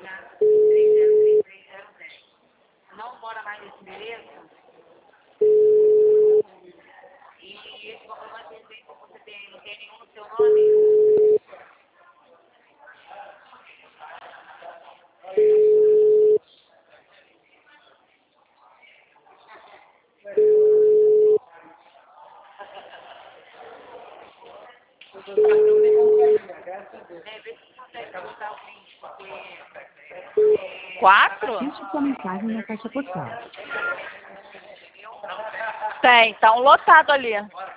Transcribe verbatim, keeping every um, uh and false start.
Não mora mais nesse endereço. E esse comprovante de residência que você tem, não tem nenhum no seu nome? É, vê se consegue botar o print, porque... Quatro? Deixe sua mensagem na caixa postal. Tem, tá um lotado ali.